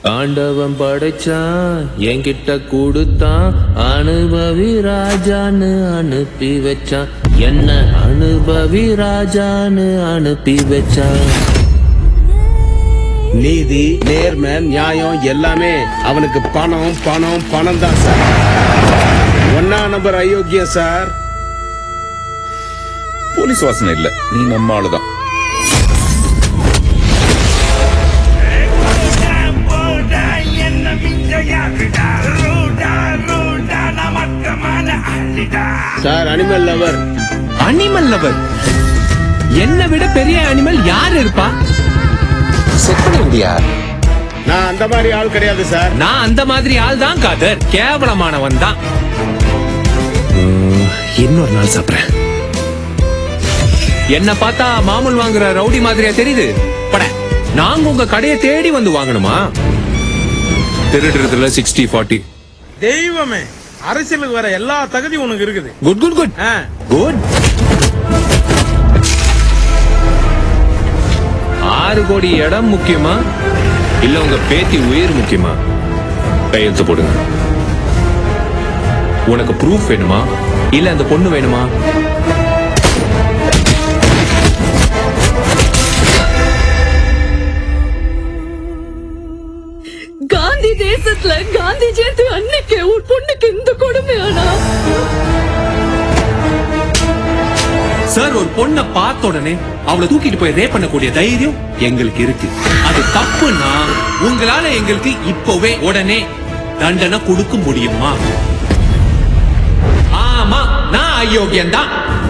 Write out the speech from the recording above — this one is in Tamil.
ஆண்டவன் படைச்சான் என்கிட்ட கொடுத்தான் அனுபவி ராஜான்னு அனுப்பி வச்சான் என்ன அனுபவி ராஜான்னு அனுப்பி வச்சான். நீதி நேர்மை நியாயம் எல்லாமே அவனுக்கு பணம் பணம் பணம் தான் சார். 1ஆம் நம்பர் அயோக்கியம் சார். போலீஸ் வாசனை இல்ல, நீ நம்ம ஆளுதான். Sir animal lover. Animal lover? என்னை விட பெரிய அனிமல் யார் இருப்பா? நான் அந்த மாதிரி ஆள் கிடையாது சார். நான் அந்த மாதிரி ஆள் தான் காதர், கேவலமானவன் தான். இன்னொரு நாள் சாப்பிடுறேன். என்ன பார்த்தா மாமூல் வாங்குற ரவுடி மாதிரியா தெரியுது? பட நாங்க உங்க கடையை தேடி வந்து வாங்கணுமா? திருடுறதுல 60-40. தெய்வமே, அரசியலுக்கு வர எல்லா தகுதியும் உனக்கு இருக்குது. Good good good good. 6 கோடி இடம் முக்கியமா இல்ல உங்க பேத்தி உயிர் முக்கியமா? கையெழுத்து போடுங்க. உனக்கு ப்ரூஃப் வேணுமா இல்ல அந்த பொண்ணு வேணுமா? காந்தி தேசத்துல காந்தி ஜெயந்தி அன்னைக்கு ஒரு பொண்ணுக்கு இந்த கொடுமையானா? சார், ஒரு பொண்ணை பார்த்த உடனே அவளை தூக்கிட்டு போய் ரேப் பண்ணக்கூடிய தைரியம் எங்களுக்கு இருக்கு. அது தப்புன்னா உங்களால எங்களுக்கு இப்பவே உடனே தண்டனை கொடுக்க முடியுமா? ஆமா, நான் அயோக்கியன் தான்.